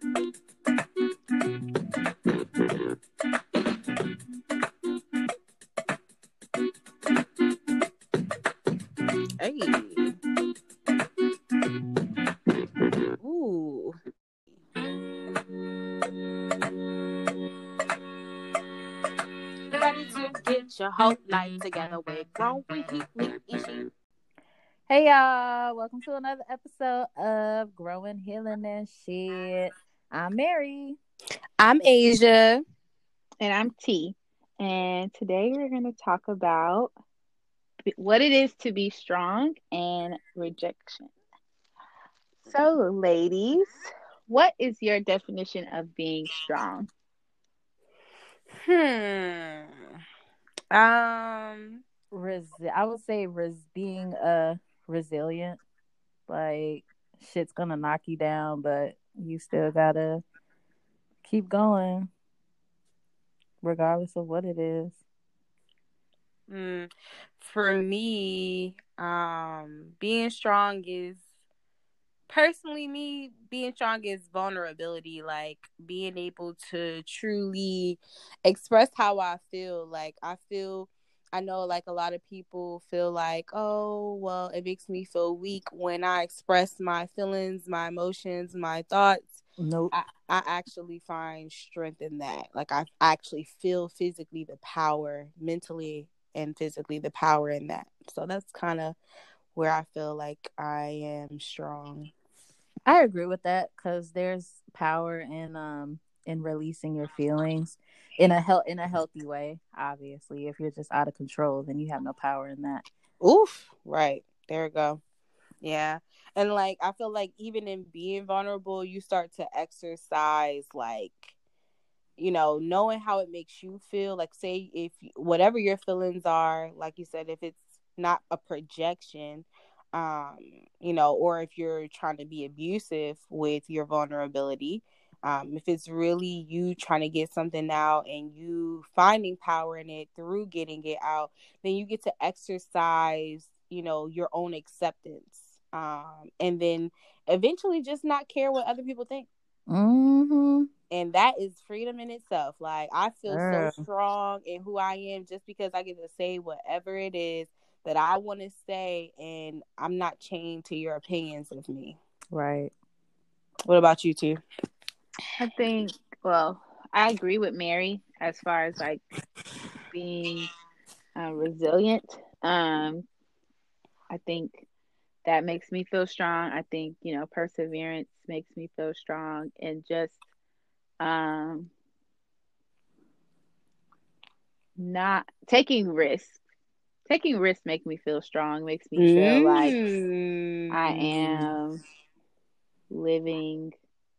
Hey. Ooh. You ready to get your whole life together with growing healing issues? Hey y'all, welcome to another episode of Growing Healing and Shit. I'm Mary. I'm Asia. And I'm T. And today we're going to talk about what it is to be strong and rejection. So, ladies, what is your definition of being strong? Hmm. I would say being resilient. Like shit's gonna knock you down, but you still gotta keep going, regardless of what it is. For me, being strong is personally me being strong is vulnerability, like being able to truly express how I feel. I know like a lot of people feel like, oh well, it makes me feel weak when I express my feelings, my emotions, my thoughts. Nope. I actually find strength in that. Like I actually feel physically the power, mentally and physically the power in that. So that's kind of where I feel like I am strong. I agree with that because there's power in releasing your feelings in a healthy way. Obviously, if you're just out of control, then you have no power in that. Oof, right. There we go. Yeah. And like I feel like even in being vulnerable, you start to exercise like, knowing how it makes you feel. Like say if whatever your feelings are, like you said, if it's not a projection, or if you're trying to be abusive with your vulnerability, if it's really you trying to get something out and you finding power in it through getting it out, then you get to exercise, your own acceptance. And then eventually just not care what other people think. Mm-hmm. And that is freedom in itself. Like I feel so Girl. strong in who I am just because I get to say whatever it is that I want to say, and I'm not chained to your opinions of me. Right. What about you two? I think, well, I agree with Mary as far as like being resilient. I think that makes me feel strong. I think, perseverance makes me feel strong and just um, not taking risks. Taking risks make me feel strong, makes me feel like I Mm. am living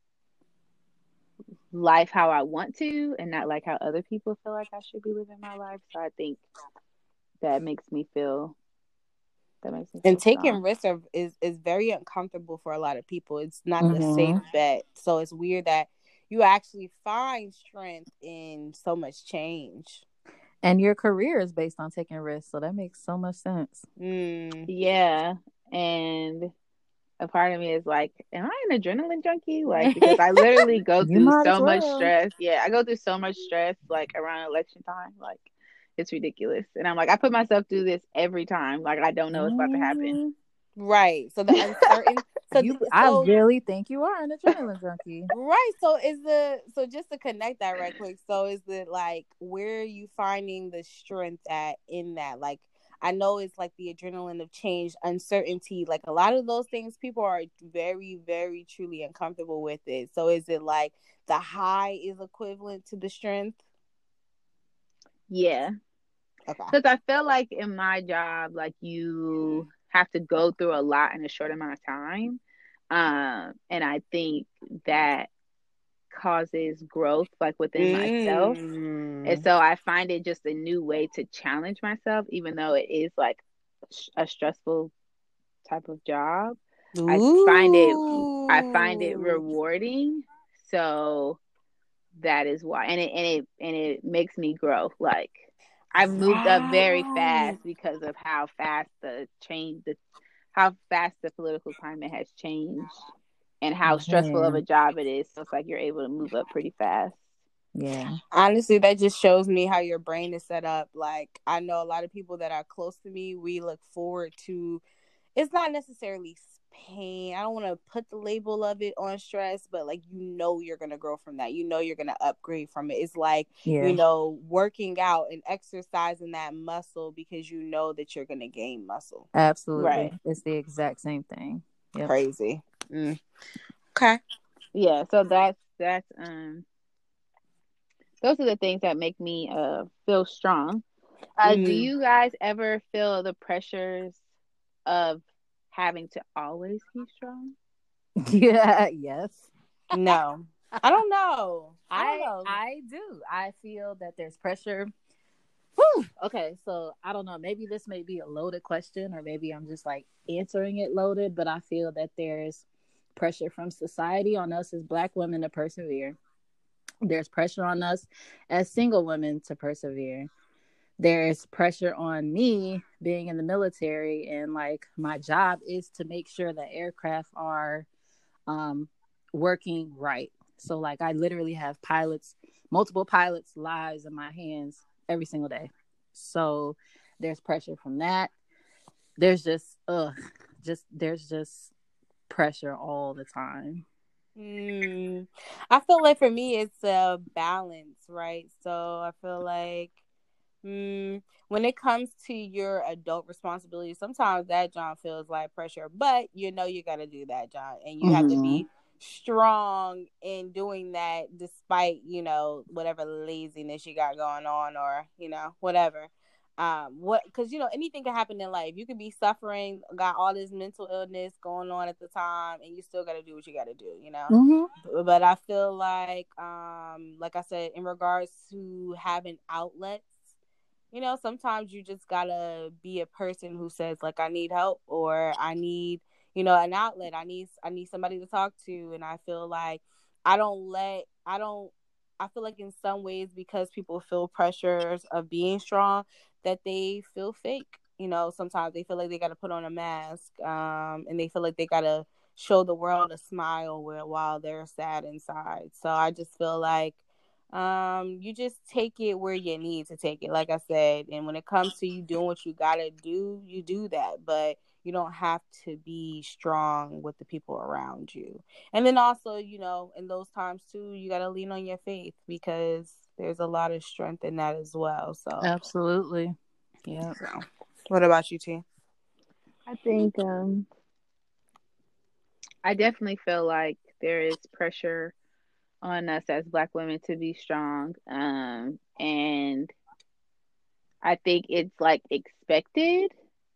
life how I want to and not like how other people feel like I should be living my life. So I think that makes me feel And taking strong. risks is very uncomfortable for a lot of people. It's not the safe Mm-hmm. bet. So it's weird that you actually find strength in so much change. And your career is based on taking risks, so that makes so much sense. Mm. Yeah. And a part of me is like, am I an adrenaline junkie? Like, because I literally go You through might as so much well. stress. Yeah, I go through so much stress like around election time. Like, it's ridiculous. And I'm like, I put myself through this every time. Like, I don't know what's about to happen. Mm-hmm. Right. So the uncertain. I So really think you are an adrenaline junkie. right. So just to connect that right quick. So is it like where are you finding the strength at in that? Like I know it's like the adrenaline of change, uncertainty. Like a lot of those things, people are very, very truly uncomfortable with it. So is it like the high is equivalent to the strength? Yeah. Okay. Because I feel like in my job, like you have to go through a lot in a short amount of time. And I think that causes growth like within myself. And Mm. so I find it just a new way to challenge myself, even though it is like a stressful type of job. I find it I find it Ooh. rewarding. So that is why. And it makes me grow. Like I've moved up very Right. fast because of how fast the political climate has changed. and how stressful of Man. a job it is. So it's like you're able to move up pretty fast. Yeah. Honestly, that just shows me how your brain is set up. Like, I know a lot of people that are close to me, we look forward to, it's not necessarily pain. I don't want to put the label of it on stress, but like, you're going to grow from that. You're going to upgrade from it. It's like, Yeah. working out and exercising that muscle because you know that you're going to gain muscle. Absolutely. Right. It's the exact same thing. Yep. Crazy. Okay. Yeah. So that's those are the things that make me feel strong. Do you guys ever feel the pressures of having to always be strong? Yeah. Yes. No. I don't know. I do. I feel that there's pressure. Whew. Okay, so I don't know. Maybe this may be a loaded question, or maybe I'm just like answering it loaded, but I feel that there's pressure from society on us as Black women to persevere. There's pressure on us as single women to persevere. There's pressure on me being in the military, and like my job is to make sure that aircraft are working right. So like I literally have multiple pilots' lives in my hands every single day. So there's pressure from that. There's there's just pressure all the time. I feel like for me it's a balance, right? So I feel like when it comes to your adult responsibilities, sometimes that John feels like pressure, but you got to do that, John, and you have to be strong in doing that despite whatever laziness you got going on, or whatever. Because anything can happen in life. You could be suffering, got all this mental illness going on at the time, and you still got to do what you got to do. But I feel like I said, in regards to having outlets, sometimes you just gotta be a person who says like, I need help, or I need an outlet. I need somebody to talk to. And I feel like I feel like in some ways, because people feel pressures of being strong, that they feel fake. Sometimes they feel like they got to put on a mask, and they feel like they got to show the world a smile while they're sad inside. So I just feel like you just take it where you need to take it, like I said. And when it comes to you doing what you gotta do, you do that, but you don't have to be strong with the people around you. And then also, in those times too, you gotta lean on your faith, because there's a lot of strength in that as well. So Absolutely. Yeah. So, what about you, T? I think I definitely feel like there is pressure on us as Black women to be strong. And I think it's like expected.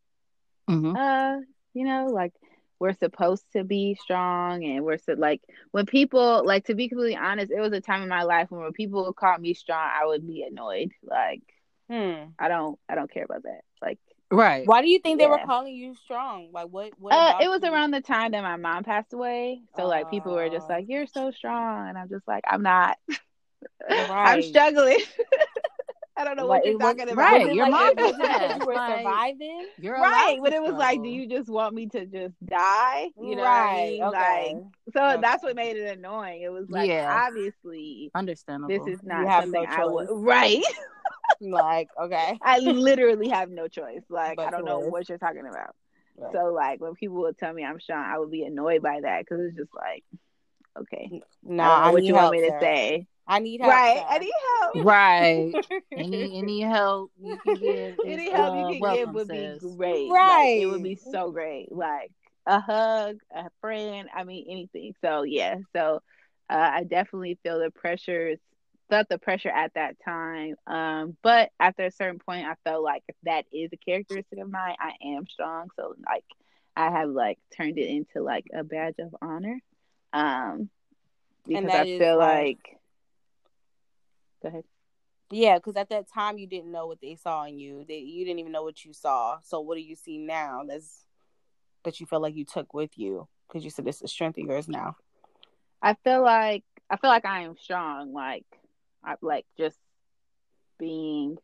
Like we're supposed to be strong, and like when people, like, to be completely honest, it was a time in my life when people would call me strong, I would be annoyed. Like, I don't care about that. Like, right. Why do you think they were calling you strong? Like, what about it was you? around the time that my mom passed away. So like people were just like, you're so strong, and I'm just like, I'm not. Right. I'm struggling. I don't know what you're talking about. Right, was your mom was it because you were like, surviving? You're right, but to it was like, do you just want me to just die? You know what I mean? Okay. Like, so that's what made it annoying. It was like, obviously, understandable. this is not something no I would. choice. Right. Like, okay. I literally have no choice. Like, But I don't know what you're talking about. Right. So like when people would tell me I'm strong, I would be annoyed by that, because it's just like, okay, no, I don't know what you want me to sir. say. I need help. Right, Sir. I need help. Right. any help you can give. Any help you can give would be great. Right. Like, it would be so great. Like a hug, a friend. I mean, anything. So yeah. So I definitely felt the pressure at that time. But after a certain point, I felt like if that is a characteristic of mine, I am strong. So like, I have like turned it into like a badge of honor. Because I feel like. Go ahead. Yeah, because at that time you didn't know what they saw in you. You didn't even know what you saw. So what do you see now that you feel like you took with you? Because you said it's a strength of yours now. I feel like I am strong. Like, I like just being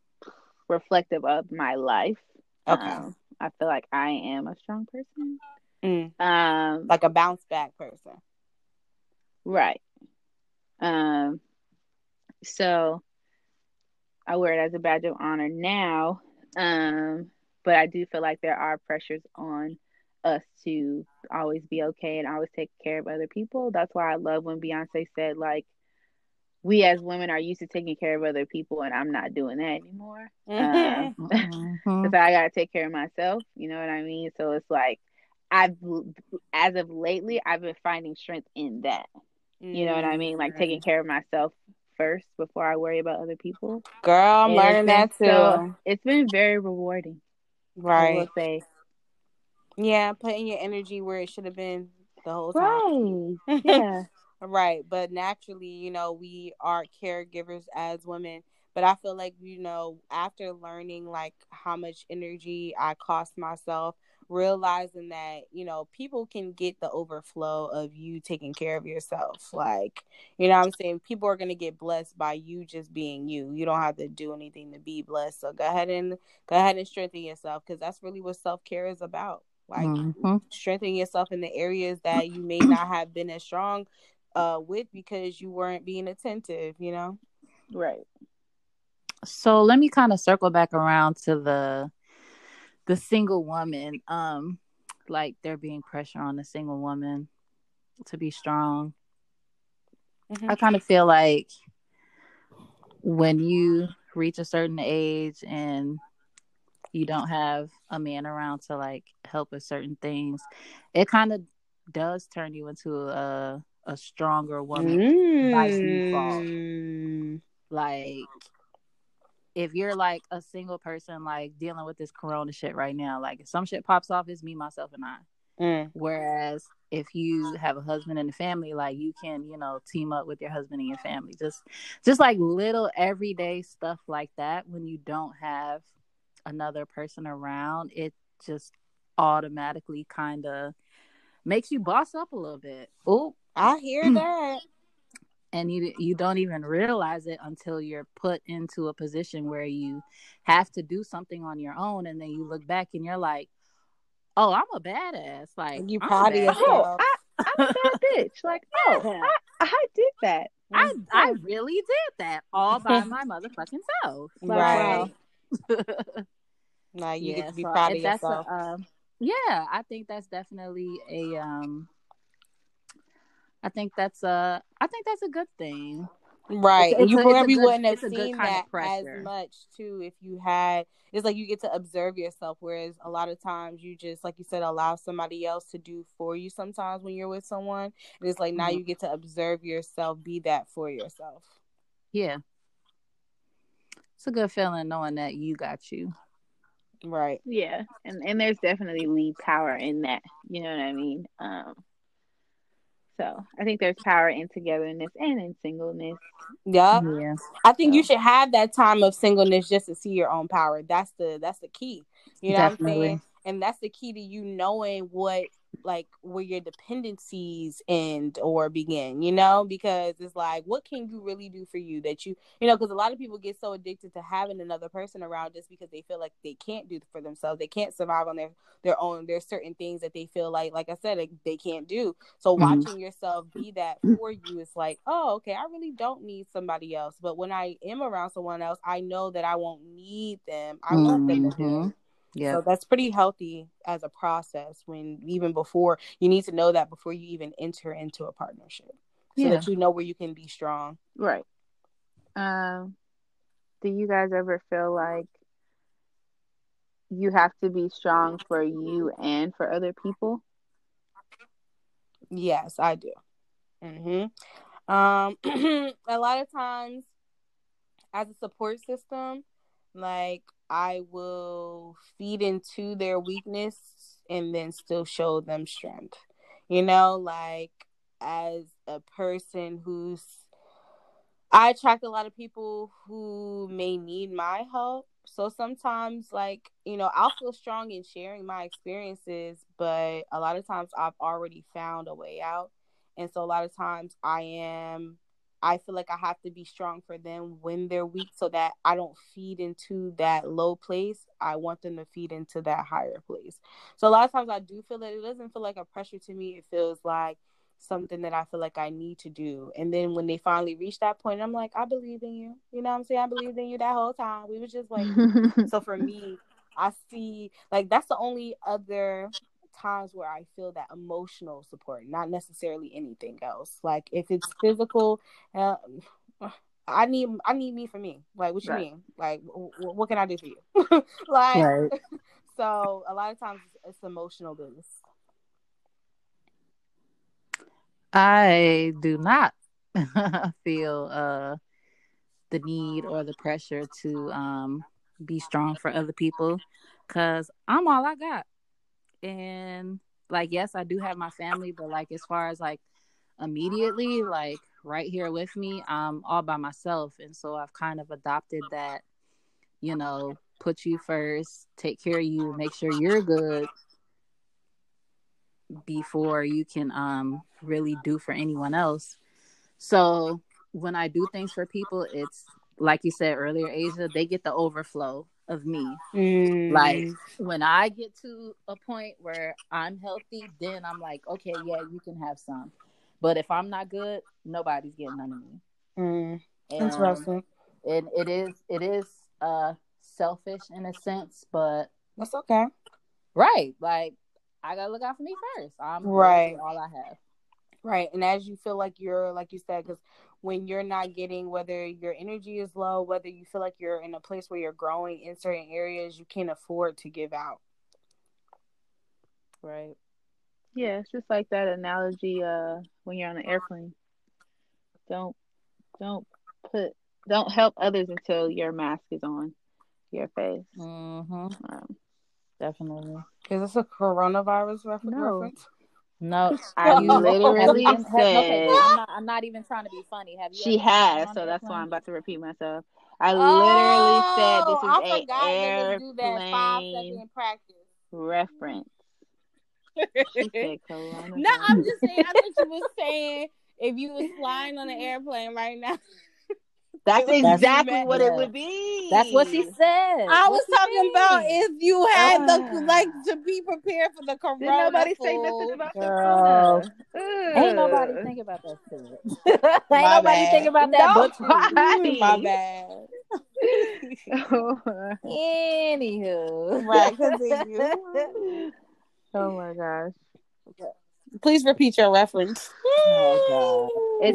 reflective of my life. Okay. I feel like I am a strong person. Mm. Um, Like a bounce back person. right. Um, so I wear it as a badge of honor now. But I do feel like there are pressures on us to always be okay and always take care of other people. That's why I love when Beyonce said, like, we as women are used to taking care of other people, and I'm not doing that anymore. Mm-hmm. Because I gotta take care of myself. You know what I mean? So it's like I've, as of lately, I've been finding strength in that. You know what I mean? Like taking care of myself first before I worry about other people. Girl, I'm And learning that too. it's been very rewarding. I Right. will say. Yeah, putting your energy where it should have been the whole time. Right. Yeah. Right. But naturally, we are caregivers as women. But I feel like, after learning like how much energy I cost myself, realizing that, people can get the overflow of you taking care of yourself. Like, what I'm saying? People are gonna get blessed by you just being you. You don't have to do anything to be blessed. So go ahead and strengthen yourself, because that's really what self-care is about. Like, Mm-hmm. strengthening yourself in the areas that you may not have been as strong with, because you weren't being attentive. Right. So let me kind of circle back around to the single woman. Like there being pressure on the single woman to be strong. Mm-hmm. I kind of feel like when you reach a certain age and you don't have a man around to like help with certain things, it kind of does turn you into a stronger woman by default. Like if you're like a single person like dealing with this corona shit right now, like if some shit pops off, it's me, myself, and I. Whereas if you have a husband and a family, like you can, team up with your husband and your family. Just like little everyday stuff like that. When you don't have another person around, it just automatically kind of makes you boss up a little bit. Oh, I hear that. And you don't even realize it until you're put into a position where you have to do something on your own, and then you look back and you're like, oh, I'm a badass. Like, You I'm a proud of badass. yourself. I'm a bad bitch. Like, Yeah. I did that. I really did that all by my motherfucking self. Like, Right. wow. Like, you get Yeah, to be so proud of if that's yourself. I think that's definitely I think that's a good thing. Right. And you probably wouldn't have it's a good seen kind of that as pressure. much too if you had, it's like you get to observe yourself, whereas a lot of times you just, like you said, allow somebody else to do for you sometimes when you're with someone. And it's like now you get to observe yourself, be that for yourself. Yeah. It's a good feeling knowing that you got you. Right. Yeah. And there's definitely lead power in that. You know what I mean? So I think there's power in togetherness and in singleness. Yep. Yeah. I think you So should have that time of singleness just to see your own power. That's the key. You know what I'm saying? Definitely. And that's the key to you knowing where your dependencies end or begin, because it's like, what can you really do for you that because a lot of people get so addicted to having another person around just because they feel like they can't do for themselves. They can't survive on their own. There's certain things that they feel like I said, they can't do. So watching yourself be that for you is like, oh, okay, I really don't need somebody else. But when I am around someone else, I know that I won't need them. I want them to do it. Yep. So that's pretty healthy as a process, when even before, you need to know that before you even enter into a partnership, so that you know where you can be strong. Right. Do you guys ever feel like you have to be strong for you and for other people? Yes, I do. A lot of times as a support system, like, I will feed into their weakness and then still show them strength. Like, as a person I attract a lot of people who may need my help. So sometimes, like, I'll feel strong in sharing my experiences, but a lot of times I've already found a way out. And so a lot of times I am I feel like I have to be strong for them when they're weak so that I don't feed into that low place. I want them to feed into that higher place. So a lot of times I do feel that it doesn't feel like a pressure to me. It feels like something that I feel like I need to do. And then when they finally reach that point, I'm like, I believe in you. You know what I'm saying? I believed in you that whole time. We was just waiting. So for me, I see, like, that's the only other times where I feel that emotional support, not necessarily anything else. Like if it's physical, uh, I need me for me. Like what you Right. mean? Like what can I do for you? Like Right. so a lot of times it's emotional based. I do not feel the need or the pressure to be strong for other people, because I'm all I got. And like, yes, I do have my family, but like as far as like immediately, like right here with me, I'm all by myself. And so I've kind of adopted that, put you first, take care of you, make sure you're good before you can really do for anyone else. So when I do things for people, it's like you said earlier, Asia, they get the overflow of me. Like when I get to a point where I'm healthy, then I'm like, okay, yeah, you can have some. But if I'm not good, nobody's getting none of me. Interesting. And it is selfish in a sense, but that's okay. Right. Like I gotta look out for me first. I'm right. all I have. Right. And as you feel like you're, like you said, because when you're not getting, whether your energy is low, whether you feel like you're in a place where you're growing in certain areas, you can't afford to give out. Right. Yeah, it's just like that analogy when you're on an airplane. Don't help others until your mask is on your face. Definitely. Is this a coronavirus No. reference? No, I literally said. Okay, I'm not even trying to be funny. Have you? She ever has, so that's why I'm about to repeat myself. I literally said this is I forgot niggas do that 5-second practice reference. She said coronavirus. No, I'm just saying. I thought you was saying if you was flying on an airplane right now. That's exactly what it would be. That's what she said. I was talking about if you had to be prepared for the corona. Did nobody say nothing about the corona? Ain't nobody think about that shit. Ain't nobody think about that but you. My bad. Anywho. Right, continue. Oh my gosh. Please repeat your reference. Oh God.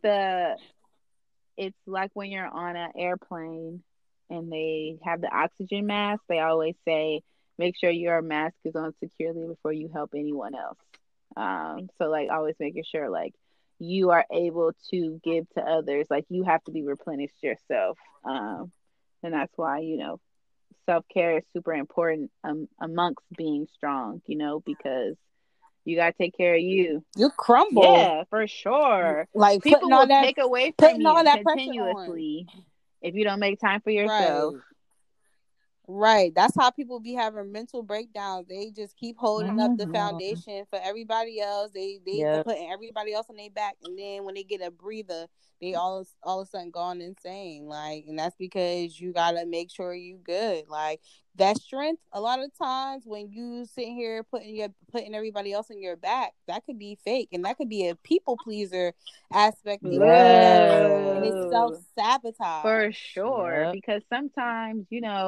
It's like when you're on an airplane and they have the oxygen mask, they always say, make sure your mask is on securely before you help anyone else. So like always making sure like you are able to give to others, like you have to be replenished yourself. And that's why, self-care is super important amongst being strong, because you gotta take care of you. You crumble. Yeah, for sure. Like people will take away from you continuously if you don't make time for yourself. Right. That's how people be having mental breakdowns. They just keep holding up the foundation for everybody else. They putting everybody else on their back, and then when they get a breather, they all of a sudden gone insane. Like, and that's because you gotta make sure you good. Like that strength, a lot of times when you sitting here putting everybody else on your back, that could be fake, and that could be a people pleaser aspect of that, and it's self-sabotage for sure. Because sometimes,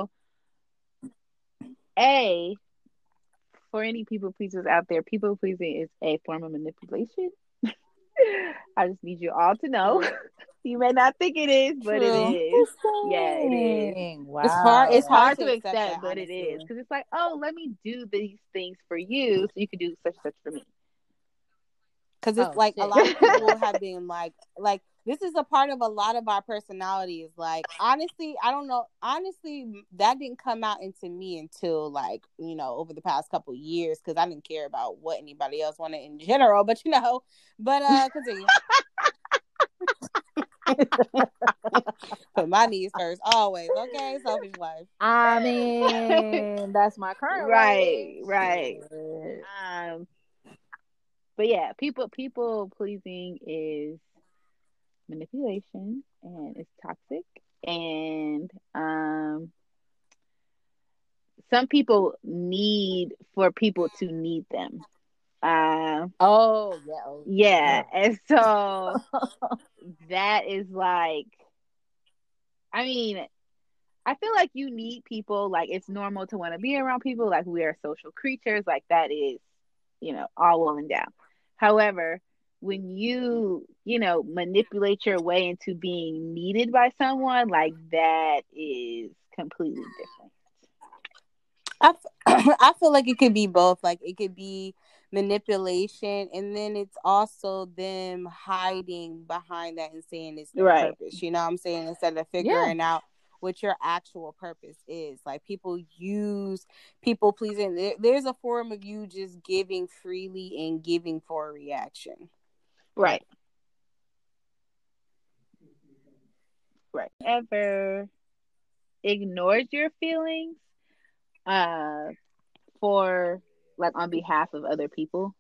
for any people pleasers out there, people pleasing is a form of manipulation. I just need you all to know. You may not think it is, but it is. Yeah, it is. Wow. It's hard to accept, but it is. Because it's like, oh, let me do these things for you so you can do such and such for me. Because it's like a lot of people have been like this is a part of a lot of our personalities. Like, honestly, I don't know. Honestly, that didn't come out into me until like, over the past couple of years, because I didn't care about what anybody else wanted in general. But continue. Put my needs first, always. Okay, selfish life. I mean, that's my current right. But yeah, people pleasing is manipulation, and it's toxic. And some people need for people to need them. Oh yeah, Yeah, and so that is like, I mean, I feel like you need people. Like, it's normal to want to be around people. Like, we are social creatures. Like, that is, all well and down. However, when you manipulate your way into being needed by someone, like, that is completely different. I feel like it could be both. Like it could be manipulation, and then it's also them hiding behind that and saying it's their Right. purpose. You know what I'm saying? Instead of figuring out what your actual purpose is. Like people use people pleasing. There's a form of you just giving freely and giving for a reaction. Right. Right. Ever ignored your feelings for, like, on behalf of other people?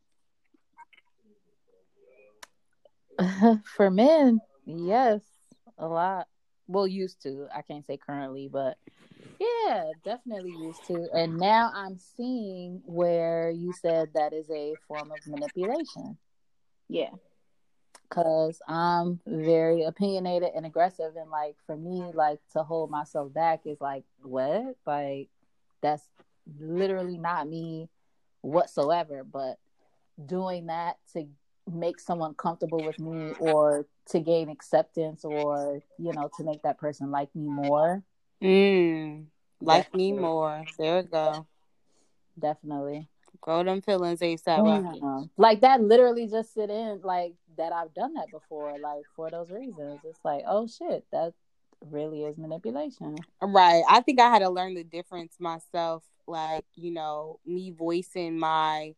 For men, yes, a lot. Well, used to. I can't say currently, but yeah, definitely used to. And now I'm seeing where you said that is a form of manipulation. Yeah. Because I'm very opinionated and aggressive. And, like, for me, like, to hold myself back is like, what? Like, that's literally not me whatsoever. But doing that to make someone comfortable with me, or to gain acceptance, or to make that person like me more. Like me more. There we go. Definitely. Grow them feelings ASAP. Like, that literally just sit in, like, that I've done that before, like, for those reasons. It's like, oh shit, that really is manipulation. Right. I think I had to learn the difference myself. Like, me voicing my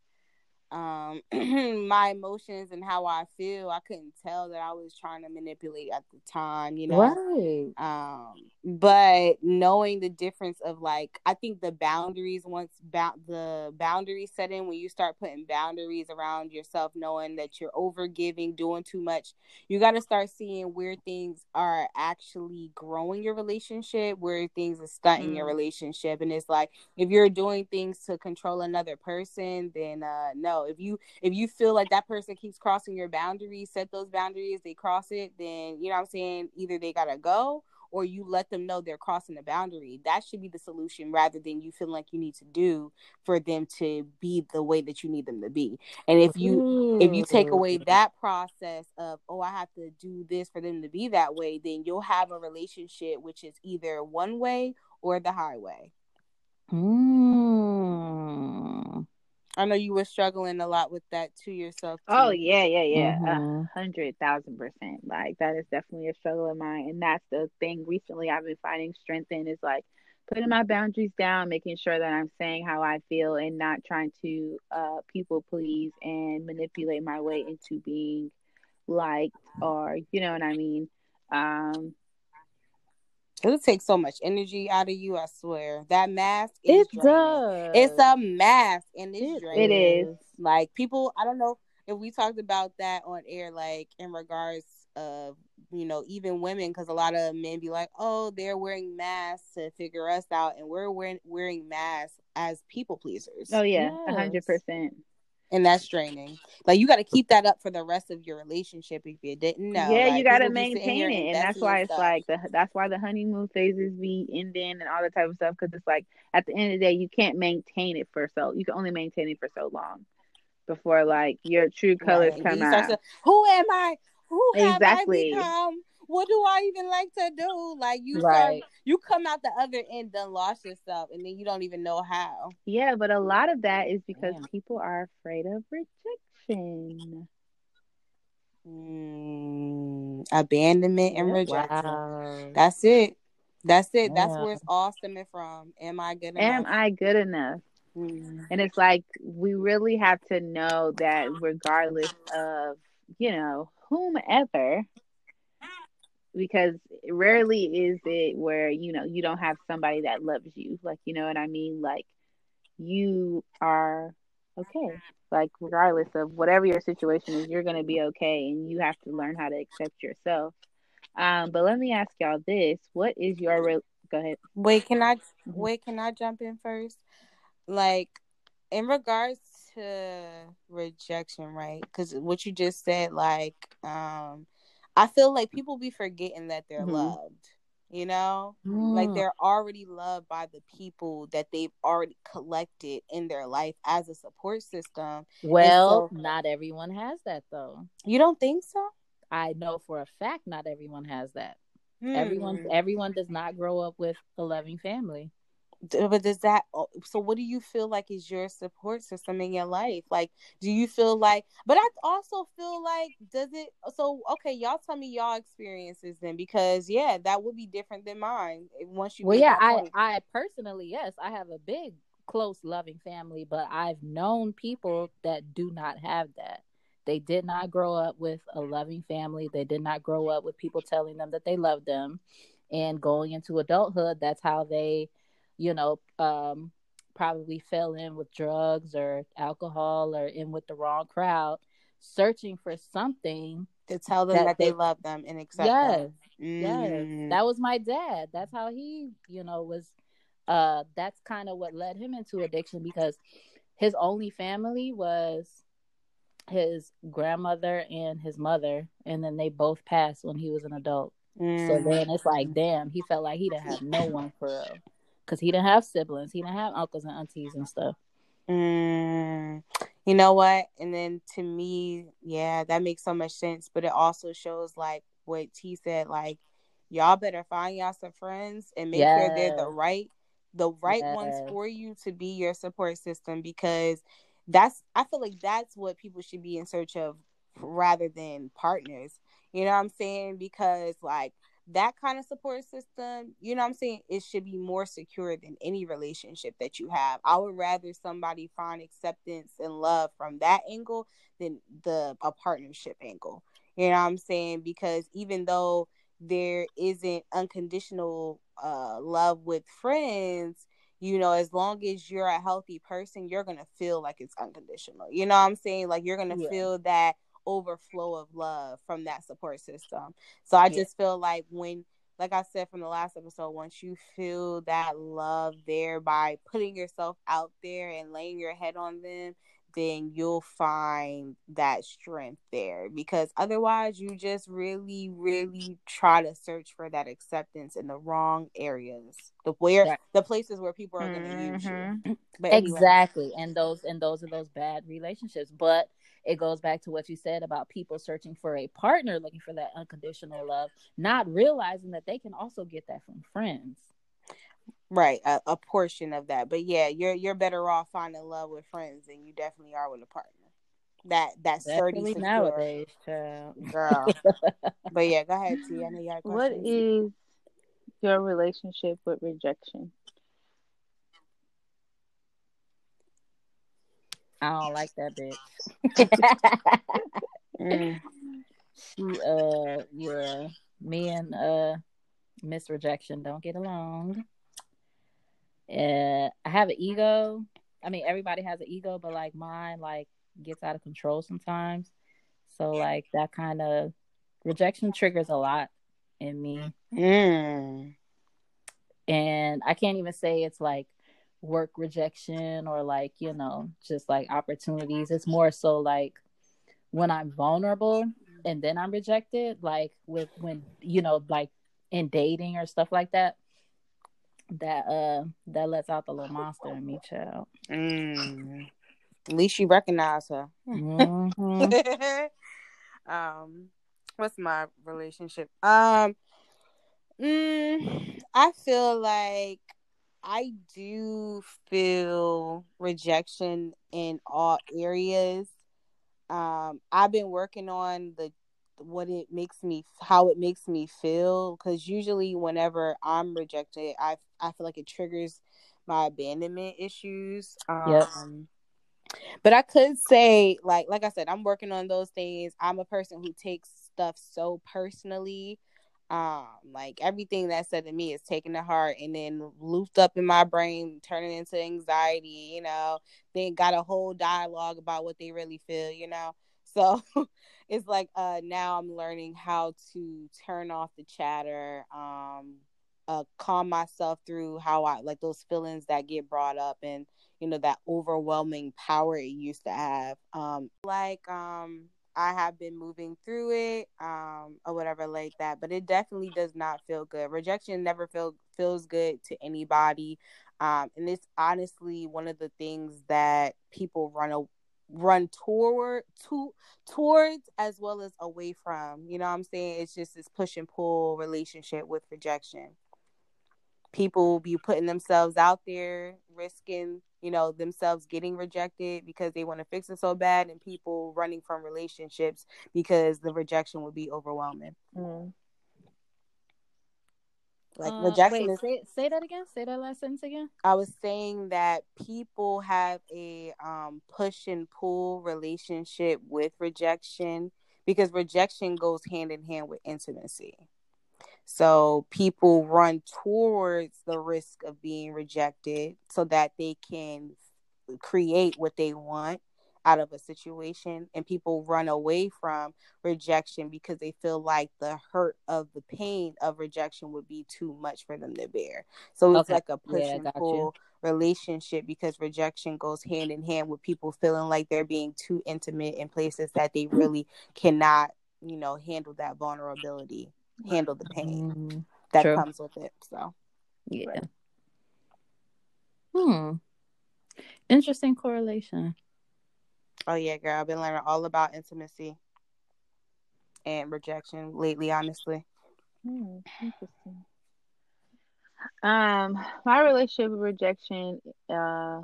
my emotions and how I feel. I couldn't tell that I was trying to manipulate at the time, Right. But knowing the difference of, like, I think the boundaries, once the boundaries set in, when you start putting boundaries around yourself, knowing that you're over giving, doing too much, you got to start seeing where things are actually growing your relationship, where things are stunting your relationship. And it's like, if you're doing things to control another person, then no. If you feel like that person keeps crossing your boundaries, set those boundaries, they cross it, then you know what I'm saying, either they gotta go, or you let them know they're crossing the boundary. That should be the solution, rather than you feeling like you need to do for them to be the way that you need them to be. And if you take away that process of, oh, I have to do this for them to be that way, then you'll have a relationship which is either one way or the highway. I know you were struggling a lot with that to yourself too. Oh yeah. 100,000%. Like, that is definitely a struggle of mine, and that's the thing recently I've been finding strength in, is like putting my boundaries down, making sure that I'm saying how I feel, and not trying to people please and manipulate my way into being liked, or you know what I mean. It'll take so much energy out of you, I swear. That mask is draining. It's a mask, and it's draining. It is. Like, people, I don't know if we talked about that on air, like, in regards of, even women, because a lot of men be like, oh, they're wearing masks to figure us out, and we're wearing masks as people pleasers. Oh, yeah, 100%. And that's draining. Like, you got to keep that up for the rest of your relationship if you didn't know. Yeah, like, you got to maintain it. And that's why it's like, that's why the honeymoon phases be ending and all that type of stuff. Because it's like, at the end of the day, you can't maintain it you can only maintain it for so long before, like, your true colors come out. Who am I? Who have I become? What do I even like to do? Like, you come out the other end, done lost yourself, and then you don't even know how. Yeah, but a lot of that is because people are afraid of rejection. Abandonment and rejection. Wow. That's it. That's where it's all stemming from. Am I good enough? Am I good enough? And it's like, we really have to know that regardless of, whomever, because rarely is it where, you don't have somebody that loves you. Like, you know what I mean? Like, you are okay. Like, regardless of whatever your situation is, you're gonna be okay, and you have to learn how to accept yourself. But let me ask y'all this: what is your go ahead? Wait, can I Mhm. wait? Can I jump in first? Like, in regards to rejection, right? Because what you just said, like, I feel like people be forgetting that they're Mhm. loved. You know, like Mm. they're already loved by the people that they've already collected in their life as a support system, and Well, so not everyone has that though. you don't think so? I know for a fact not everyone has that. Hmm. Everyone does not grow up with a loving family. But does that, so what do you feel like is your support system in your life? Like, do you feel like, but I also feel like, does it, so okay, y'all tell me y'all experiences then, because yeah, that would be different than mine once you Well, made yeah, that I point. I personally, yes, I have a big close loving family, but I've known people that do not have that. They did not grow up with a loving family. They did not grow up with people telling them that they love them. And going into adulthood, that's how they, you know, probably fell in with drugs or alcohol or in with the wrong crowd, searching for something To tell them that that they they, love them and accept yes, them. yes. Mm, That was my dad. That's how he, was that's kind of what led him into addiction because his only family was his grandmother and his mother, and then they both passed when he was an adult. So then it's like, mm, damn, he felt like he didn't have no one for real. Because he didn't have siblings. He didn't have uncles and aunties and stuff. mm. You know what? And then to me, yeah, that makes so much sense. But it also shows like what T said, like y'all better find y'all some friends and make sure they're Yes, the right ones yes, for you to be your support system, because that's, I feel like that's what people should be in search of rather than partners. You know what I'm saying? Because like that kind of support system, you know what I'm saying, it should be more secure than any relationship that you have. I would rather somebody find acceptance and love from that angle than the a partnership angle. You know what I'm saying? Because even though there isn't unconditional love with friends, you know, as long as you're a healthy person, you're gonna feel like it's unconditional. You know what I'm saying? Like you're gonna yeah, feel that overflow of love from that support system. So I yeah. just feel like when, like I said from the last episode, once you feel that love there by putting yourself out there and laying your head on them, then you'll find that strength there. Because otherwise, you just really, really try to search for that acceptance in the wrong areas, Right. the places where people are going to use you. Mhm. But anyway, Exactly. And those are those bad relationships. But it goes back to what you said about people searching for a partner, looking for that unconditional love, not realizing that they can also get that from friends. right, a portion of that. But yeah, you're better off finding love with friends than you definitely are with a partner. That sturdy, Especially secure nowadays, child. girl. But yeah, go ahead, T. I know you had What questions. is your relationship with rejection? I don't like that bitch. Mm. Yeah. Me and Miss Rejection don't get along. I have an ego. I mean, everybody has an ego, but like mine, like gets out of control sometimes. So like that kind of rejection triggers a lot in me, Mm. and I can't even say it's like work rejection or like just like opportunities. It's more so like when I'm vulnerable and then I'm rejected, like with when like in dating or stuff like that. That lets out the little monster in me, child. Mm. At least you recognize her. Hmm. um, what's my relationship? I feel like I do feel rejection in all areas. I've been working on the what it makes me, how it makes me feel, because usually whenever I'm rejected, I feel like it triggers my abandonment issues. Yep. But I could say, like I said, I'm working on those things. I'm a person who takes stuff so personally. Like everything that's said to me is taken to heart and then looped up in my brain, turning into anxiety, they got a whole dialogue about what they really feel. So it's like now I'm learning how to turn off the chatter, calm myself through how I like those feelings that get brought up, and that overwhelming power it used to have. I have been moving through it, or whatever like that, but it definitely does not feel good. Rejection never feels good to anybody. And it's honestly one of the things that people run towards as well as away from. You know what I'm saying? It's just this push and pull relationship with rejection. People be putting themselves out there, risking, themselves getting rejected because they want to fix it so bad, and people running from relationships because the rejection would be overwhelming. Like rejection say that again. Say that last sentence again. I was saying that people have a push and pull relationship with rejection because rejection goes hand in hand with intimacy. So people run towards the risk of being rejected so that they can create what they want out of a situation, and people run away from rejection because they feel like the hurt of the pain of rejection would be too much for them to bear. So it's like a push and pull relationship because rejection goes hand in hand with people feeling like they're being too intimate in places that they really cannot, handle that vulnerability, handle the pain that comes with it. So yeah. Interesting correlation. Oh yeah, girl, I've been learning all about intimacy and rejection lately, honestly. Interesting. My relationship with rejection, I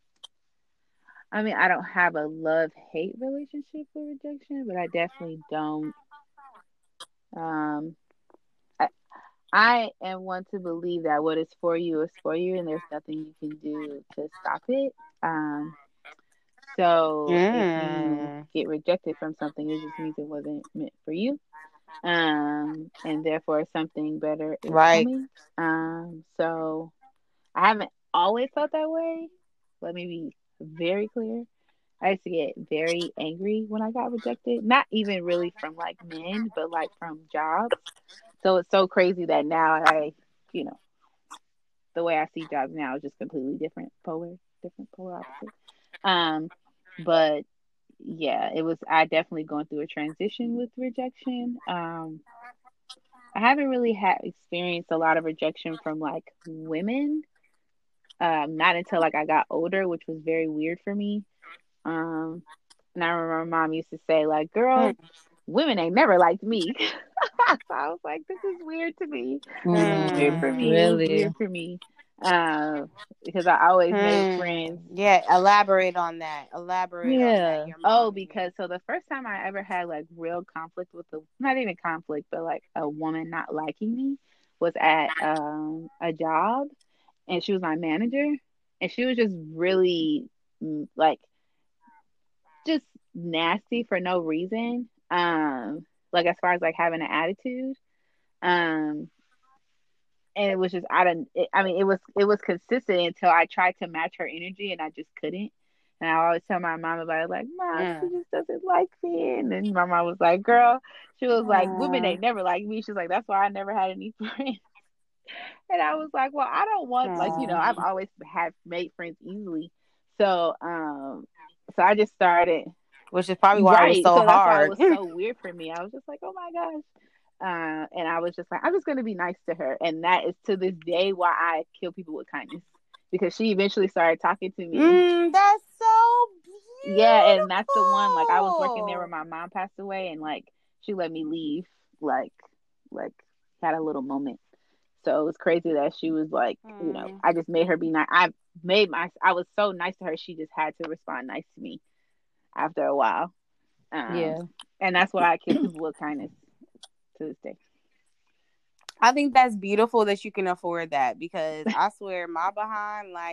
don't have a love-hate relationship with rejection, but I definitely don't. I am one to believe that what is for you, and there's nothing you can do to stop it. So if you get rejected from something, it just means it wasn't meant for you. And therefore something better is coming. So I haven't always felt that way. Let me be very clear. I used to get very angry when I got rejected. Not even really from like men, but like from jobs. So it's so crazy that now the way I see jobs now is just completely different, polar opposite. But yeah, I definitely going through a transition with rejection. I haven't really experienced a lot of rejection from like women. Not until like I got older, which was very weird for me. And I remember my mom used to say like, "Girl, women ain't never liked me." So I was like, "This is weird to me. Weird for me. Really? It was weird for me." Because I always made friends. Yeah, elaborate on that. On that. Because so the first time I ever had like real conflict with not even conflict, but like a woman not liking me was at a job, and she was my manager, and she was just really like just nasty for no reason. Like as far as like having an attitude. And it was just it was consistent until I tried to match her energy and I just couldn't. And I always tell my mom about it, like, "Mom, she just doesn't like me." And then my mom was like, "Girl," she was like, "Women ain't never like me." She's like, "That's why I never had any friends." And I was like, "Well, I don't want I've always made friends easily." So so I just started, which is probably why it was so hard. That's why it was so weird for me. I was just like, "Oh my gosh." And I was just like, I'm just going to be nice to her. And that is to this day why I kill people with kindness. Because she eventually started talking to me. That's so beautiful. Yeah, and that's the one, like, I was working there when my mom passed away. And, like, she let me leave. Like had a little moment. So it was crazy that she was like, I just made her be nice. I was so nice to her. She just had to respond nice to me after a while. And that's why I kill people with kindness. To this day. I think that's beautiful that you can afford that, because I swear my behind, like,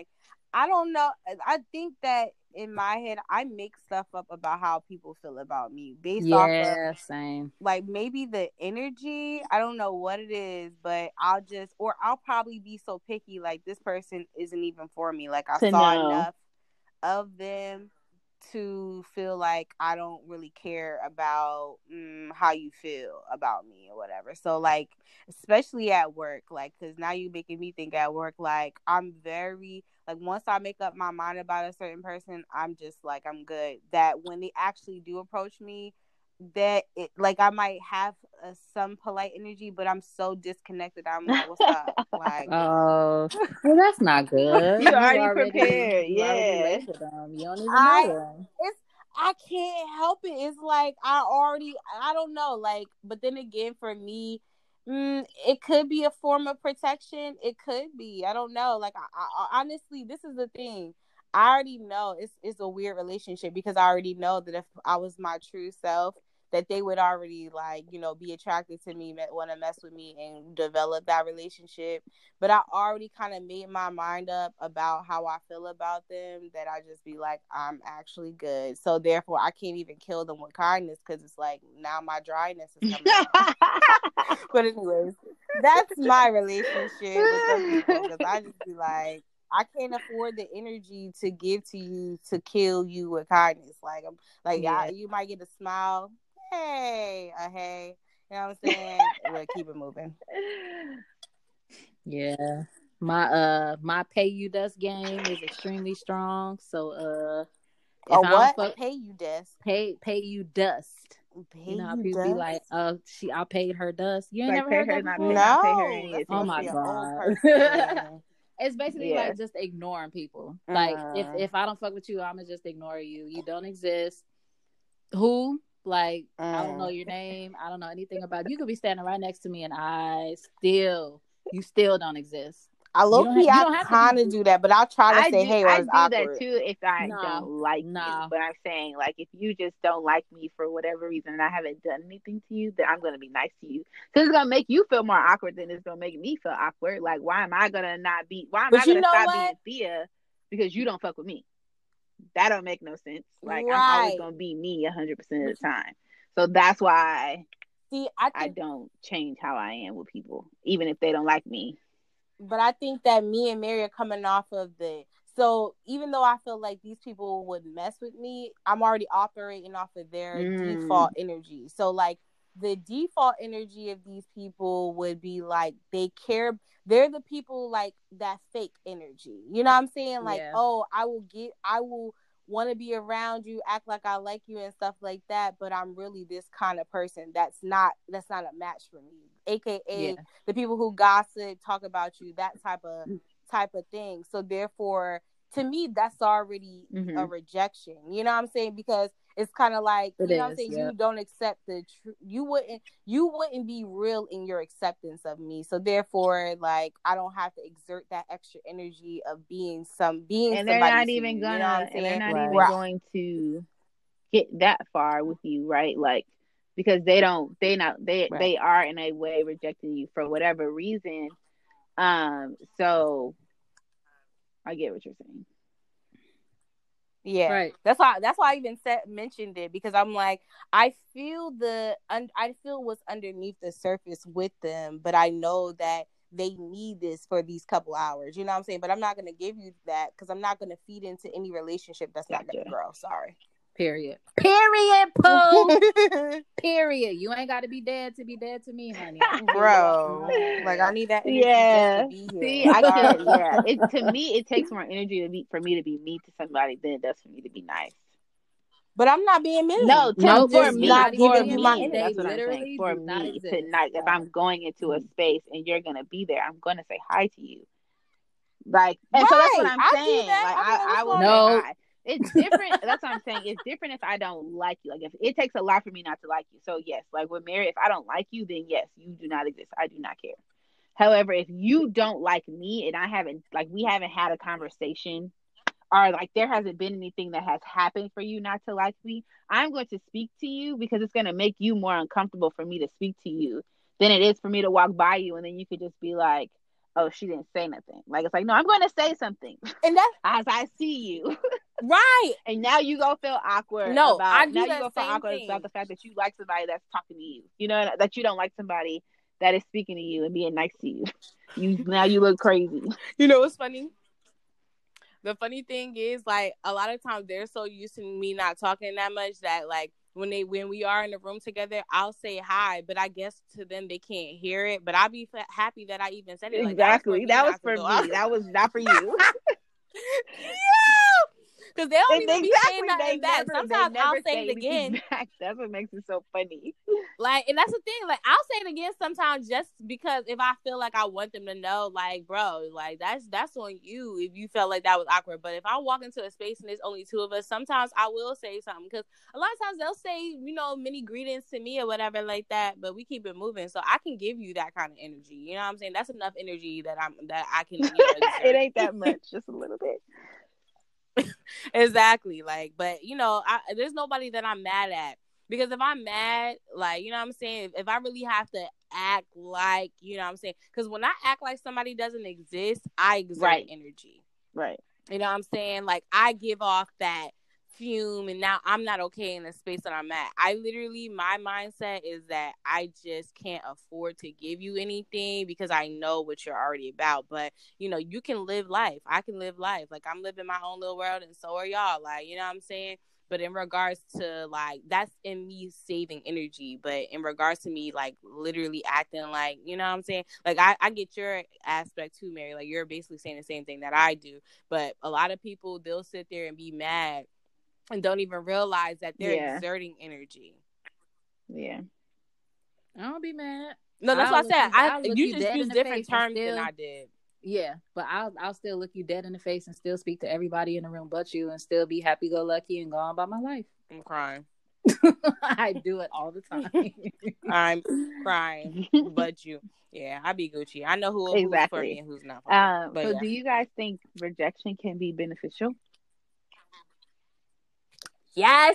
I don't know. I think that in my head, I make stuff up about how people feel about me based off of Yeah, same. like maybe the energy. I don't know what it is, but I'll probably be so picky. Like this person isn't even for me. Like I To saw know. enough of them to feel like I don't really care about how you feel about me or whatever. So like, especially at work, like, cause now you making me think at work, like I'm very like once I make up my mind about a certain person, I'm just like I'm good. That when they actually do approach me, that it like I might have some polite energy, but I'm so disconnected. I'm like, what's up? Like, Oh, well, that's not good. You already prepared. You already Yeah. labeled them. You don't even know I them. it's I can't help it. It's like I don't know. Like, but then again, for me, it could be a form of protection. It could be. I don't know. Like, I honestly, this is the thing. I already know it's a weird relationship because I already know that if I was my true self, that they would already like be attracted to me, want to mess with me, and develop that relationship. But I already kind of made my mind up about how I feel about them, that I just be like, I'm actually good. So therefore, I can't even kill them with kindness because it's like now my dryness is coming out. But anyways, that's my relationship with some people because I just be like, I can't afford the energy to give to you to kill you with kindness. Like I'm like you might get a smile, hey, hey, you know what I'm saying? We'll keep it moving. Yeah. My pay you dust game is extremely strong. So if I don't What? fuck Pay you dust. pay you dust. Pay You know how you people be dust? like, I paid her dust. You ain't Like never pay heard her, that not before? pay, not pay her No, any that Oh must my be an attention. old god. person thing. It's basically Yeah. like just ignoring people. Like if I don't fuck with you, I'ma just ignore you. You don't exist. Who? Like I don't know your name. I don't know anything about you. You could be standing right next to me and you still don't exist. I low key, You I don't have to kind be of do that, but I'll try to say, hey, or I it's do that awkward. too if I Nah, don't like you. nah. But I'm saying, like, if you just don't like me for whatever reason and I haven't done anything to you, then I'm gonna be nice to you. Because it's gonna make you feel more awkward than it's gonna make me feel awkward. Like, why am I gonna But you know stop what? being Thea because you don't fuck with me? That don't make no sense. Like, I'm always Right. gonna be me 100% of the time. So that's why I think don't change how I am with people, even if they don't like me. but I think that me and Mary are coming off of so even though I feel like these people would mess with me, I'm already operating off of their default energy. So like the default energy of these people would be like they're the people like that fake energy. You know what I'm saying? Like, oh, I will want to be around you, act like I like you and stuff like that, but I'm really this kind of person that's not a match for me. AKA the people who gossip, talk about you, that type of thing. So therefore, to me, that's already a rejection. You know what I'm saying? Because it's kind of like, you know what I'm saying? You don't accept the truth. You wouldn't be real in your acceptance of me. So therefore, like, I don't have to exert that extra energy of being and they're not even gonna, you know what I'm saying? and they're not even going to get that far with you, right? Like, because they are in a way rejecting you for whatever reason. So I get what you're saying. Yeah, right. That's why I even mentioned it, because I'm like, I feel what's underneath the surface with them, but I know that they need this for these couple hours. You know what I'm saying? But I'm not gonna give you that because I'm not gonna feed into any relationship that's not gonna grow. Sorry. Period, Pooh. Period. You ain't got to be dead to be dead to me, honey. Bro, like I need that energy just to be here. See, I can't. Yeah, to me, it takes more energy for me to be mean to somebody than it does for me to be nice. But I'm not being mean. No, for me, not giving you my energy. That's what I'm saying. For me, tonight, if I'm going into a space and you're gonna be there, I'm gonna say hi to you. Like, and so that's what I'm saying. Like, I will say hi. It's different. That's what I'm saying. It's different if I don't like you. Like, if it takes a lot for me not to like you. So yes, like with Mary, if I don't like you, then yes, you do not exist. I do not care. However, if you don't like me and we haven't had a conversation, or like there hasn't been anything that has happened for you not to like me, I'm going to speak to you because it's going to make you more uncomfortable for me to speak to you than it is for me to walk by you and then you could just be like, oh, she didn't say nothing. Like, it's like, no, I'm going to say something. And that's as I see you. right. And now you gonna feel awkward now you gonna feel awkward about the fact that you like somebody that's talking to you. You know, that you don't like somebody that is speaking to you and being nice to you. Now you look crazy. You know what's funny? The funny thing is, like, a lot of times they're so used to me not talking that much that, like, when we are in the room together, I'll say hi, but I guess to them they can't hear it. But I'll be happy that I even said it. Like, exactly. That was for me. That was not for you. Yeah. Because they don't even be saying nothing back. Sometimes I'll say it again. That's what makes it so funny. Like, and that's the thing. Like, I'll say it again sometimes just because if I feel like I want them to know, like, bro, like, that's on you if you felt like that was awkward. But if I walk into a space and there's only two of us, sometimes I will say something. Because a lot of times they'll say, you know, many greetings to me or whatever like that. But we keep it moving. So I can give you that kind of energy. You know what I'm saying? That's enough energy that I can, you know, it ain't that much. Just a little bit. Exactly. Like, but you know, there's nobody that I'm mad at, because if I'm mad, like, you know what I'm saying, if I really have to act like, you know what I'm saying, because when I act like somebody doesn't exist, I exert energy, right? You know what I'm saying? Like, I give off that fume, and now I'm not okay in the space that I'm at. I literally, my mindset is that I just can't afford to give you anything because I know what you're already about. But, you know, you can live life. I can live life. Like, I'm living my own little world, and so are y'all. Like, you know what I'm saying? But in regards to, like, that's in me saving energy. But in regards to me, like, literally acting like, you know what I'm saying? Like, I get your aspect too, Mary. Like, you're basically saying the same thing that I do. But a lot of people, they'll sit there and be mad and don't even realize that they're exerting energy. Yeah. I don't be mad. No, that's what I said. You just use different terms than I did. Yeah, but I'll still look you dead in the face and still speak to everybody in the room but you and still be happy-go-lucky and go on by my life. I'm crying. I do it all the time. I'm crying, but you. Yeah, I be Gucci. I know who's for me and who's not for me. But so do you guys think rejection can be beneficial? Yes.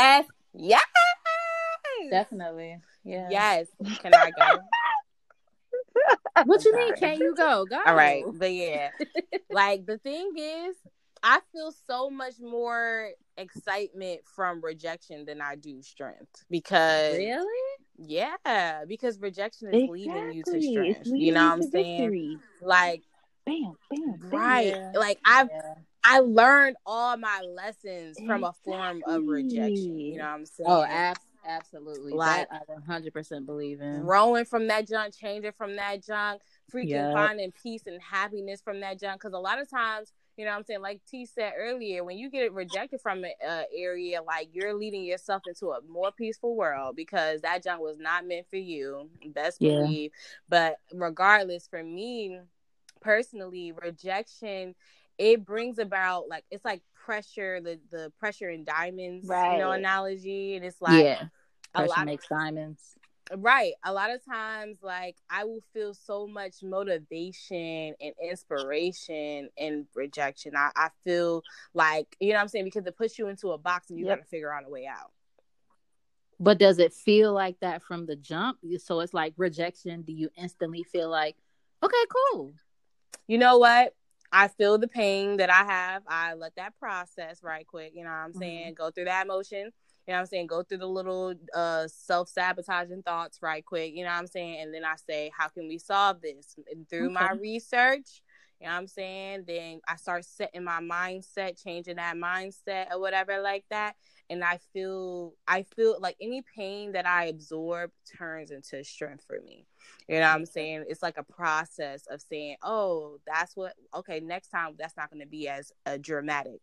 Definitely. Yeah. Yes. Can I go? What you mean? Can't you go? Go. All right. But yeah, like, the thing is, I feel so much more excitement from rejection than I do strength. Because really, yeah, because rejection is leading you to strength. You know what I'm saying? Victory. Like, bam, right? Yeah. Like, I learned all my lessons from a form of rejection. You know what I'm saying? Oh, absolutely. Like, that I 100% believe in. Growing from that junk, changing from that junk, freaking finding peace and happiness from that junk. Because a lot of times, you know what I'm saying, like T said earlier, when you get rejected from an area, like, you're leading yourself into a more peaceful world because that junk was not meant for you. Best believe. But regardless, for me personally, rejection, it brings about, like, it's like pressure, the pressure in diamonds, you know, analogy. And it's like, pressure makes diamonds. Right. A lot of times, like, I will feel so much motivation and inspiration in rejection. I feel like, you know what I'm saying, because it puts you into a box and you got to figure out a way out. But does it feel like that from the jump? So it's like rejection. Do you instantly feel like, okay, cool? You know what? I feel the pain that I have. I let that process right quick. You know what I'm saying? Go through that emotion. You know what I'm saying? Go through the little self-sabotaging thoughts right quick. You know what I'm saying? And then I say, how can we solve this? And through my research, you know what I'm saying? Then I start setting my mindset, changing that mindset or whatever like that. And I feel like any pain that I absorb turns into strength for me. You know what I'm saying? It's like a process of saying, oh, okay, next time that's not going to be as dramatic.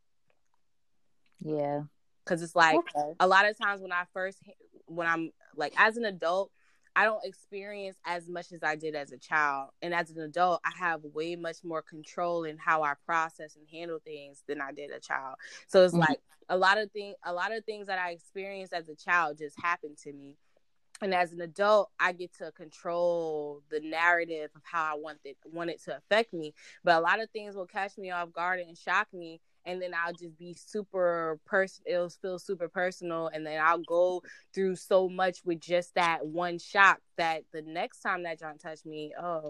Yeah. Because it's like a lot of times when I'm like, as an adult, I don't experience as much as I did as a child. And as an adult, I have way much more control in how I process and handle things than I did a child. So it's like a lot of things that I experienced as a child just happened to me. And as an adult, I get to control the narrative of how I want it to affect me. But a lot of things will catch me off guard and shock me. and then I'll just be super it'll feel super personal, and then I'll go through so much with just that one shock that the next time that John touched me, oh,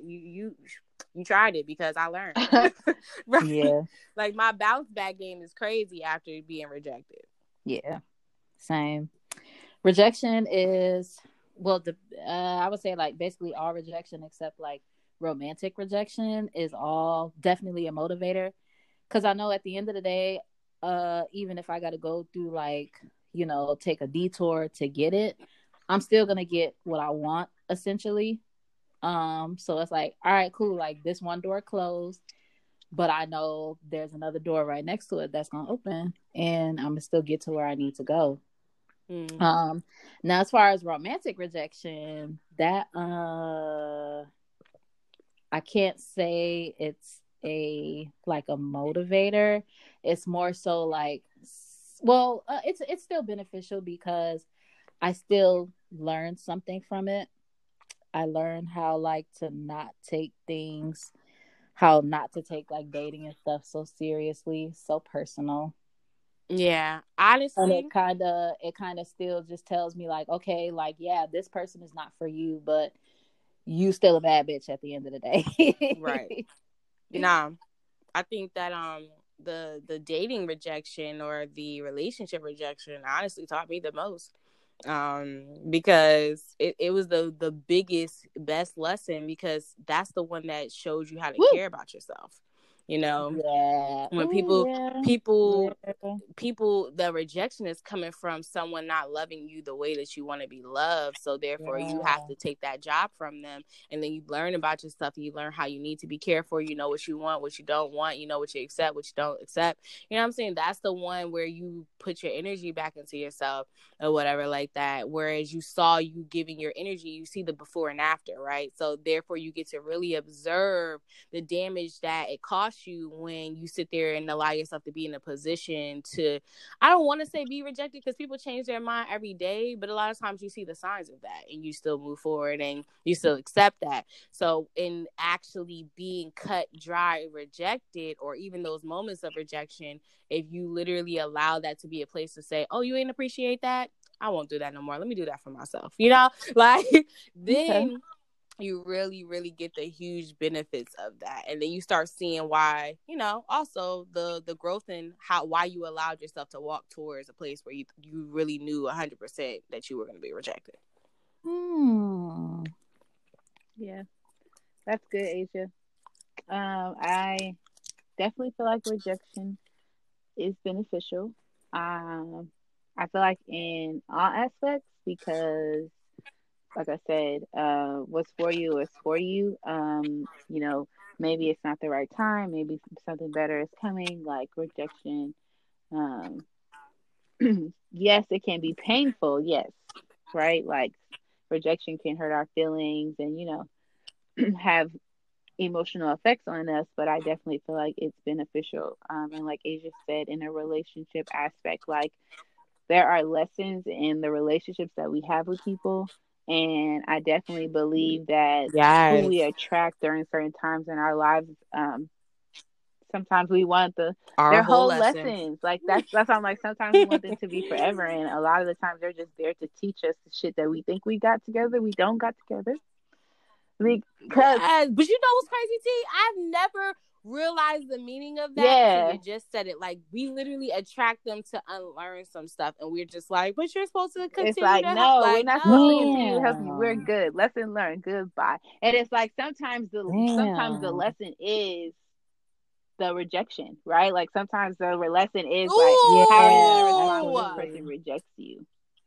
you tried it because I learned. Right? Yeah. Like my bounce back game is crazy after being rejected. Yeah. Same. Rejection is, well, I would say like basically all rejection except like romantic rejection is all definitely a motivator. Because I know at the end of the day, even if I got to go through like, take a detour to get it, I'm still going to get what I want essentially. So it's like, all right, cool. Like this one door closed, but I know there's another door right next to it that's going to open, and I'm going to still get to where I need to go. Now as far as romantic rejection, that I can't say it's a motivator. It's more so like, well, it's still beneficial because I still learn something from it. I learned how to not take things, how not to take like dating and stuff so seriously, so personal. Yeah, honestly, and it kind of still just tells me like, okay, like, yeah, this person is not for you, but you still a bad bitch at the end of the day. Right. Nah, I think that the dating rejection or the relationship rejection honestly taught me the most, because it was the biggest, best lesson, because that's the one that shows you how to care about yourself. Yeah. When Ooh, people, yeah. the rejection is coming from someone not loving you the way that you want to be loved. So therefore you have to take that job from them, and then you learn about yourself, and you learn how you need to be cared for. You know what you want, what you don't want, you know what you accept, what you don't accept. You know what I'm saying? That's the one where you put your energy back into yourself or whatever like that. Whereas you saw you giving your energy, you see the before and after, right? So therefore you get to really observe the damage that it costs you when you sit there and allow yourself to be in a position to, I don't want to say be rejected, because people change their mind every day, but a lot of times you see the signs of that and you still move forward and you still accept that. So in actually being cut dry, rejected, or even those moments of rejection, if you literally allow that to be a place to say, oh, you ain't appreciate that, I won't do that no more, let me do that for myself, like then Okay. you really, really get the huge benefits of that. And then you start seeing why, also the growth and why you allowed yourself to walk towards a place where you really knew 100% that you were going to be rejected. Yeah, that's good, Asia. I definitely feel like rejection is beneficial. I feel like in all aspects, because like I said, what's for you is for you. Maybe it's not the right time. Maybe something better is coming, like rejection. Um, yes, it can be painful. Yes, right? Like rejection can hurt our feelings and, have emotional effects on us, but I definitely feel like it's beneficial. And like Asia said, in a relationship aspect, like there are lessons in the relationships that we have with people. And I definitely believe that who we Yes. attract during certain times in our lives, sometimes we want Our their whole whole lesson. lessons. Like that's why I'm like, sometimes we want them to be forever, and a lot of the times they're just there to teach us the shit that we think we got together, we don't got together. Because but you know what's crazy, T? I've never realized the meaning of that until you just said it. Like, we literally attract them to unlearn some stuff, and we're just like, but you're supposed to continue it's like, to help. no, we're Like, not supposed to continue to help you. We're good. Lesson learned. Goodbye. And it's like sometimes the lesson is the rejection, right? Like sometimes the lesson is like, how are you going to respond when this person rejects you?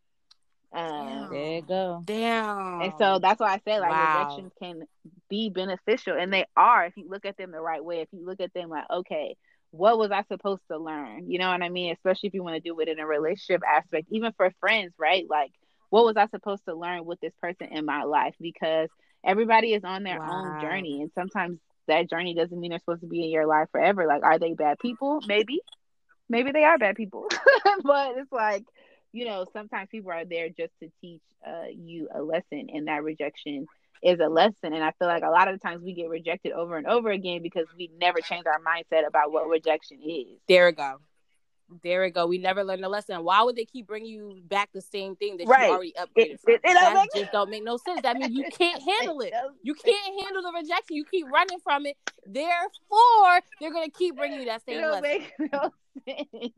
There you go. Damn. And so that's why I say like rejections can be beneficial, and they are if you look at them the right way. If you look at them like, okay, what was I supposed to learn? You know what I mean? Especially if you want to do it in a relationship aspect, even for friends, right? Like, what was I supposed to learn with this person in my life? Because everybody is on their own journey, and sometimes that journey doesn't mean they're supposed to be in your life forever. Like, are they bad people? Maybe they are bad people, but it's like, sometimes people are there just to teach you a lesson, and that rejection is a lesson. And I feel like a lot of the times we get rejected over and over again because we never change our mindset about what rejection is. There we go. There we go. We never learned the lesson. Why would they keep bringing you back the same thing that you already upgraded from? That just don't make no sense. That means you can't handle it. You can't handle the rejection. You keep running from it. Therefore, they're going to keep bringing you that same lesson. Make no sense.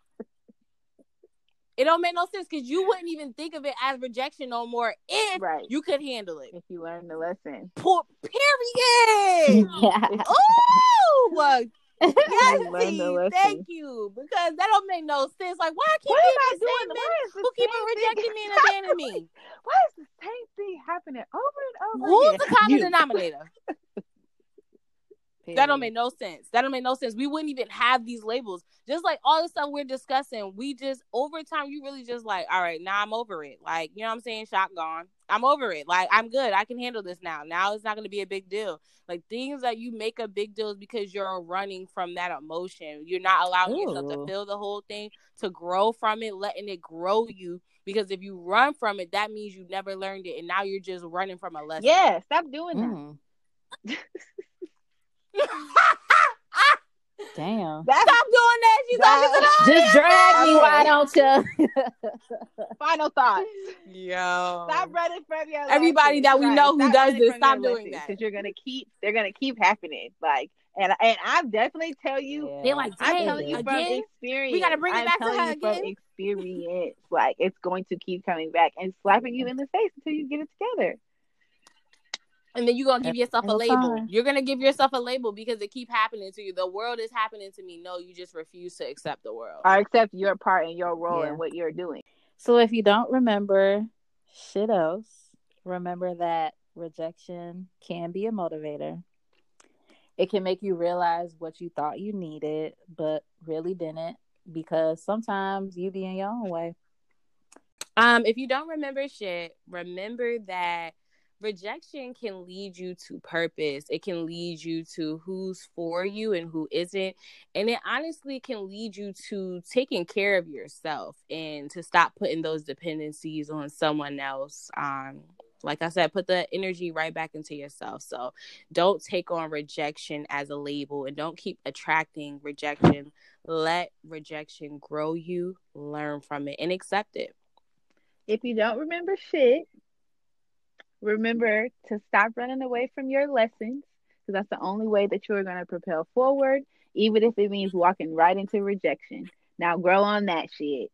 It don't make no sense because you wouldn't even think of it as rejection no more if you could handle it. If you learn the lesson. Period. Oh! Yes, thank you. Because that don't make no sense. Like, why keep getting the same men who keep rejecting me and abandoning me? Why is the same thing happening over and over Who's again? the common denominator? That don't make no sense. That don't make no sense. We wouldn't even have these labels. Just like all the stuff we're discussing, we just, over time, you really just like, all right, now I'm over it. Like, you know what I'm saying? Shock gone. I'm over it. Like, I'm good. I can handle this now. Now it's not going to be a big deal. Like, things that you make a big deal is because you're running from that emotion. You're not allowing yourself to feel the whole thing, to grow from it, letting it grow you. Because if you run from it, that means you never learned it. And now you're just running from a lesson. Yeah, stop doing that. Damn. Stop doing that. She's talking to just drag me, why don't you? Final thoughts. Yo. Stop running from your everybody that we know who does this, stop doing that. Because they're gonna keep happening. Like, and I definitely tell you, they're like, I'm telling you from experience. We gotta bring it back to her again. From experience, like it's going to keep coming back and slapping you in the face until you get it together. And then you're going to give yourself a label. You're going to give yourself a label because it keep happening to you. The world is happening to me. No, you just refuse to accept the world. Or accept your part and your role in what you're doing. So if you don't remember shit else, remember that rejection can be a motivator. It can make you realize what you thought you needed, but really didn't, because sometimes you be in your own way. If you don't remember shit, remember that rejection can lead you to purpose. It can lead you to who's for you and who isn't. And it honestly can lead you to taking care of yourself and to stop putting those dependencies on someone else. Like I said, put the energy right back into yourself. So don't take on rejection as a label and don't keep attracting rejection. Let rejection grow you, learn from it, and accept it. If you don't remember shit, remember to stop running away from your lessons, because that's the only way that you're going to propel forward, even if it means walking right into rejection. Now grow on that shit.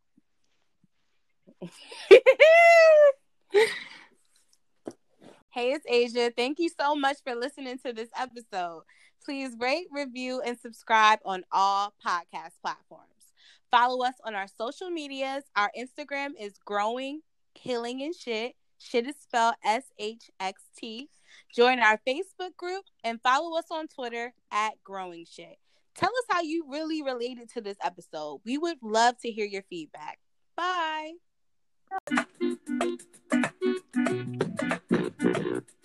Hey, it's Asia. Thank you so much for listening to this episode. Please rate, review, and subscribe on all podcast platforms. Follow us on our social medias. Our Instagram is Growing, Healing, and Shit. Shit is spelled SHXT. Join our Facebook group and follow us on Twitter at Growing Shit. Tell us how you really related to this episode. We would love to hear your feedback. Bye.